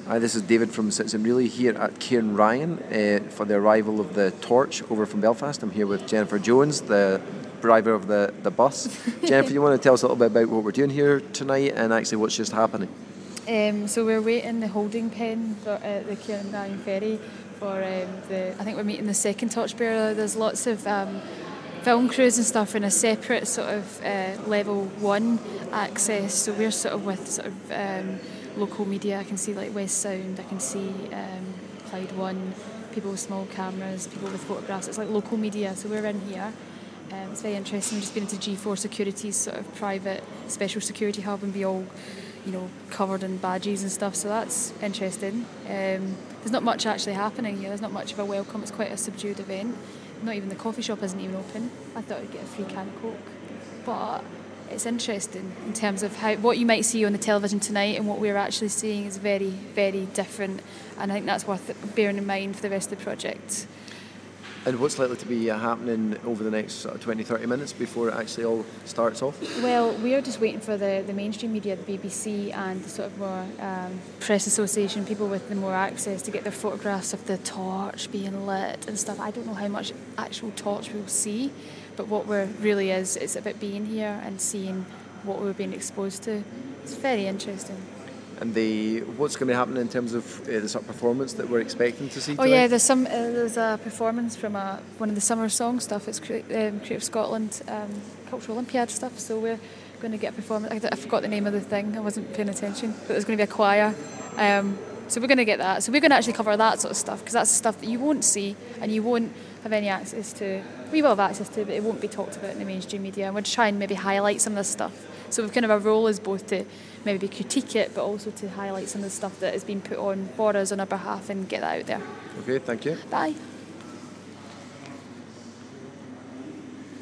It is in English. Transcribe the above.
Hi, this is David from Citizen Relay here at Cairn Ryan for the arrival of the Torch over from Belfast. I'm here with Jennifer Jones, the driver of the bus. Jennifer, you want to tell us a little bit about what we're doing here tonight and actually what's just happening? So we're waiting the holding pen for the Cairn Ryan ferry for I think we're meeting the second torchbearer. There's lots of film crews and stuff in a separate sort of level 1 access. So we're sort of with sort of local media. I can see like West Sound, I can see Clyde One, people with small cameras, people with photographs. It's like local media, so we're in here. It's very interesting. We've just been into G4 Security's sort of private special security hub and be all, covered in badges and stuff, so that's interesting. There's not much actually happening here. There's not much of a welcome. It's quite a subdued event. Not even the coffee shop isn't even open. I thought I'd get a free can of Coke, but it's interesting in terms of what you might see on the television tonight and what we're actually seeing is very, very different, and I think that's worth bearing in mind for the rest of the project. And what's likely to be happening over the next sort of 20-30 minutes before it actually all starts off? Well, we are just waiting for the mainstream media, the BBC and the sort of more press association, people with the more access to get their photographs of the torch being lit and stuff. I don't know how much actual torch we'll see, but what we're really it's about being here and seeing what we're being exposed to. It's very interesting. And what's going to be happening in terms of the sort of performance that we're expecting to see tonight? Oh yeah, there's a performance from one of the summer song stuff. It's Creative Scotland Cultural Olympiad stuff. So we're going to get a performance. I forgot the name of the thing. I wasn't paying attention. But there's going to be a choir. So we're going to get that. So we're going to actually cover that sort of stuff because that's the stuff that you won't see and you won't have any access to. We will have access to, but it won't be talked about in the mainstream media. And we'll try and maybe highlight some of this stuff. So we've kind of our role is both to maybe critique it, but also to highlight some of the stuff that has been put on for us on our behalf and get that out there. Okay, thank you. Bye.